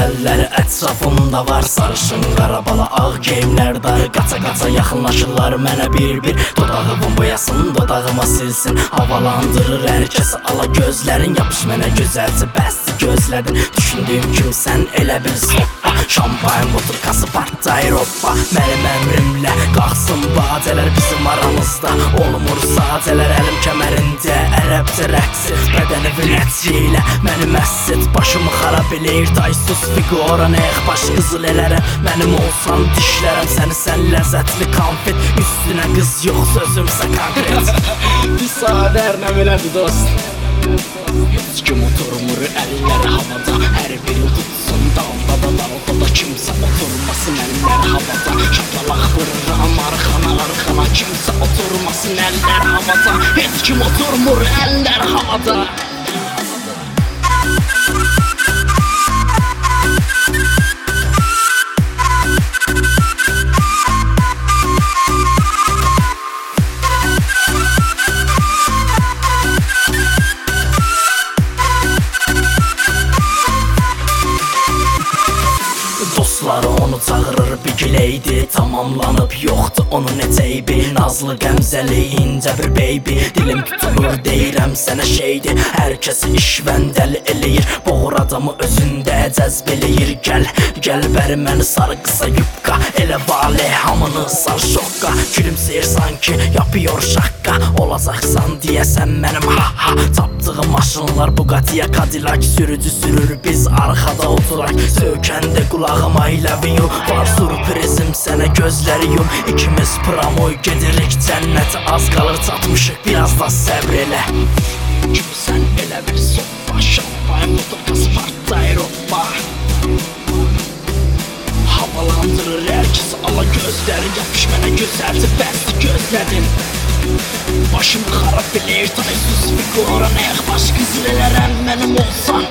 gözəlləri ətrafımda var. Sarışın qarabalı ağ geyimlər qaça-qaça yaxınlaşırlar mənə bir-bir. Dodağımın boyasın, dodağıma silsin, havalandırır hər kəsi ala gözlərin. Yapış mənə gözəlcə bəsdir gözlərin, düşündüyüm kimi sən elə bir soppa. Şampayn boturkası partlayır hoppa. Mənim əmrimlə qalxsın badələr bizim aramızda. Olmur sadələr əlim kəmərində, ərəbcə rəqs et, bədəni vinətçi ilə məni məhs et. Başımı xarab eləyir taysuz figura, neyx baş qızıl elərəm. Mənim olsan dişlərəm səni, sən ləzzətli konfet. Üstünə qız yox, sözümsə konkret. Bir sadərlə belədir dost. Ki motorumur əlləri havada, hər biri tutsun dalda da kimsə oturmasın əlləri havada. Şapalaq vururam arxana, kimsə oturmasın əlləri havada. Heç kim oturmur əllər havada. Dostları onu çağırır bir gileydi, tamamlanıb yoxdur onun eceybi. Nazlı qəmzəli incə bir baby, dilim tutulur deyirəm sənə şeydi. Hər kəsi işvəndəl eləyir, boğur adamı özündə cəzb eləyir. Gəl bəri məni sarı qısa yubqa, elə vale hamını sar şokka. Gülümsəyir sanki yapıyor şakka, olacaqsan deyəsən mənim ha. Tapdığım maşınlar Bugatti-ya Cadillac, sürücü sürür biz arxada oturaq. Söykəndə qulağıma I love you, var sürprizim sənə gözləri yum. İkimiz pramoy gedirik cənnətə, az qalır çatmışıq, biraz da səbr elə. Kimi sən elə bir soppa, şampayn boturkası partlayır hoppa. Havalandırır hər kəsi ala gözləri, yapış mənə gözəlcə bəsdir gözlərin. Başımı xarab eləyir taysuz figura, neyx baş qızıl elərəm mənim olsan.